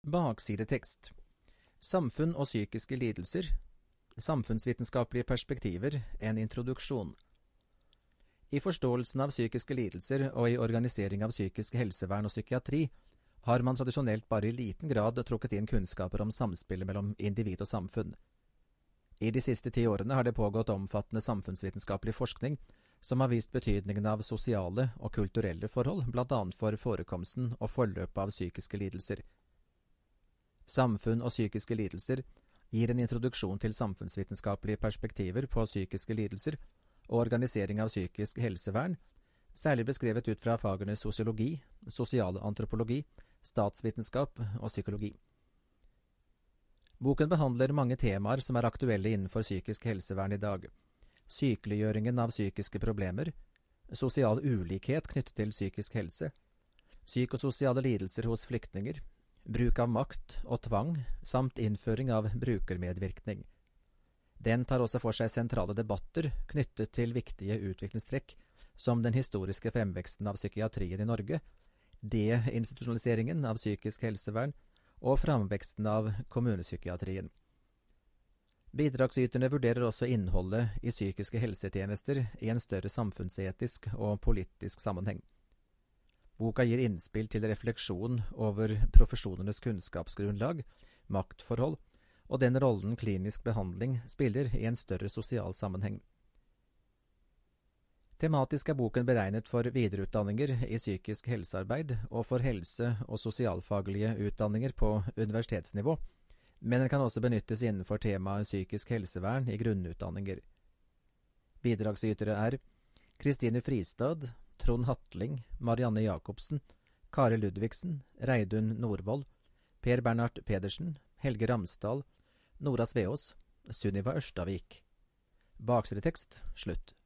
Baksidetekst. Samfunn og psykiske lidelser. Samfunnsvitenskapelige perspektiver. En introduksjon. I forståelsen av psykiske lidelser og i organisering av psykisk helsevern og psykiatri har man tradisjonelt bare i liten grad trukket inn kunnskaper om samspillet mellom individ og samfunn. I de siste 10 årene har det pågått omfattende samfunnsvitenskapelig forskning som har vist betydningen av sosiale og kulturelle forhold, blant annet for forekomsten og forløpet av psykiske lidelser. Samfunn og psykiske lidelser gir en introduksjon til samfunnsvitenskapelige perspektiver på psykiske lidelser og organisering av psykisk helsevern, særlig beskrevet ut fra fagene sosiologi, sosialantropologi, statsvitenskap og psykologi. Boken behandler mange temaer som er aktuelle innenfor psykisk helsevern i dag. Sykeliggjøringen av psykiske problemer, sosial ulikhet knyttet til psykisk helse, psykososiale lidelser hos flyktninger, bruk av makt og tvang, samt innføring av brukermedvirkning. Den tar også for seg sentrale debatter knyttet til viktige utviklingstrekk som den historiske fremveksten av psykiatrien i Norge, deinstitusjonaliseringen av psykisk helsevern og fremveksten av kommunepsykiatrien. Bidragsyterne vurderer også innholdet i psykiske helsetjenester i en større samfunnsetisk og politisk sammenheng. Boka gir innspill til refleksjon over profesjonenes kunnskapsgrunnlag, maktforhold og den rollen klinisk behandling spiller i en større sosial sammenheng. Tematisk er boken beregnet for videreutdanninger i psykisk helsearbeid og for helse- og sosialfaglige utdanninger på universitetsnivå, men den kan også benyttes innenfor temaet psykisk helsevern i grunnutdanninger. Bidragsytere er Kristine Fristad, Trond Hatling, Marianne Jacobsen, Kari Ludvigsen, Reidun Norvoll, Per Bernhard Pedersen, Helge Ramsdal, Nora Sveås, Sunniva Ørstavik. Baksidetekst, slutt.